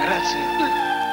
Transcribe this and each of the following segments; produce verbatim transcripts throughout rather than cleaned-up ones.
Грация.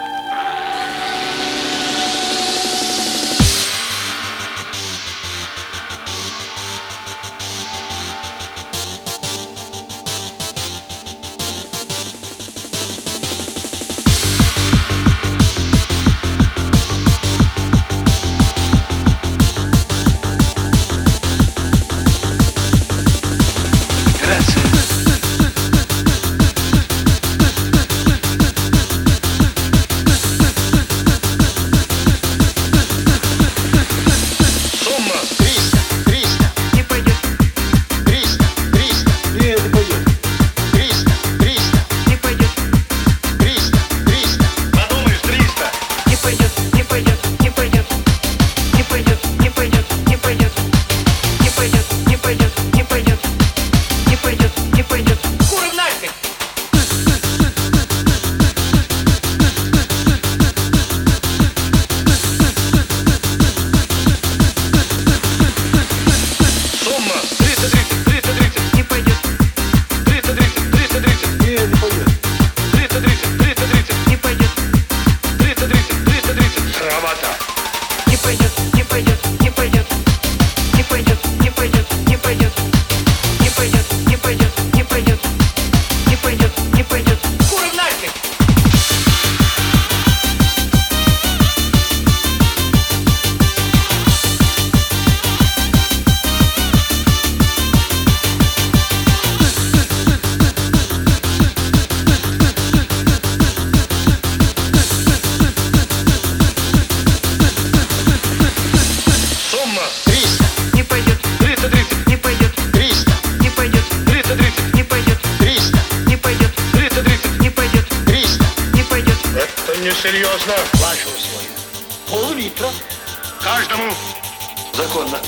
Несерьезно. Ваше условие. Пол-литра. Каждому. Законно.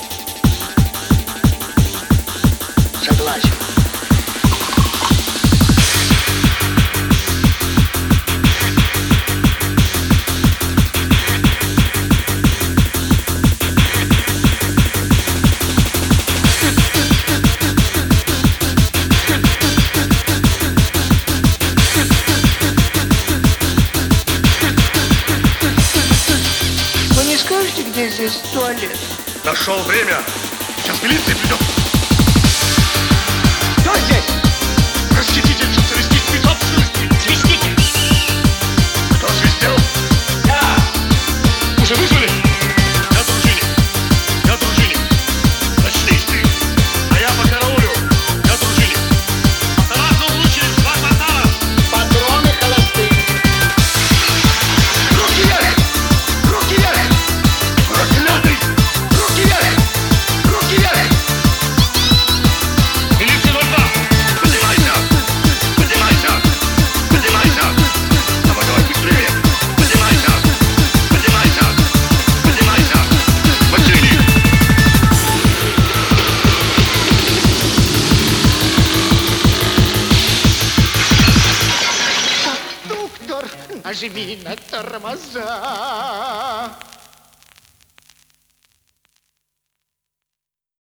Согласен. Не скажете, где здесь туалет? Нашел время. Сейчас милиция придет. Кто здесь? Расхититель социалистической собственности. Свистите. Кто свистел? Да. Уже вызвали? Я дружинник. Я дружинник. Начнись ты. А я по караулю. Я дружинник. Оставаться в случае два квартала. Патроны холостые. Руки вверх! Руки вверх! Проклятый! Руки вверх! Руки вверх! Милиция ноль два! Поднимайся! Поднимайся! Поднимайся! Давай, давай, быстрее! Поднимайся! Поднимайся! Поднимайся! Василий! Доктор, нажми на тормоза.